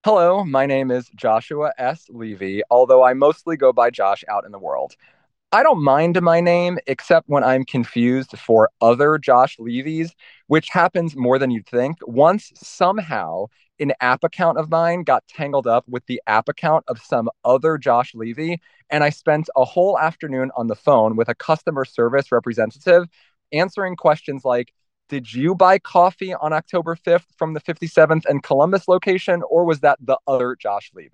Hello, my name is Joshua S. Levy, although I mostly go by Josh out in the world. I don't mind my name except when I'm confused for other Josh Levy's, which happens more than you'd think. Once, somehow, an app account of mine got tangled up with the app account of some other Josh Levy, and I spent a whole afternoon on the phone with a customer service representative answering questions like, did you buy coffee on October 5th from the 57th and Columbus location, or was that the other Josh Levy?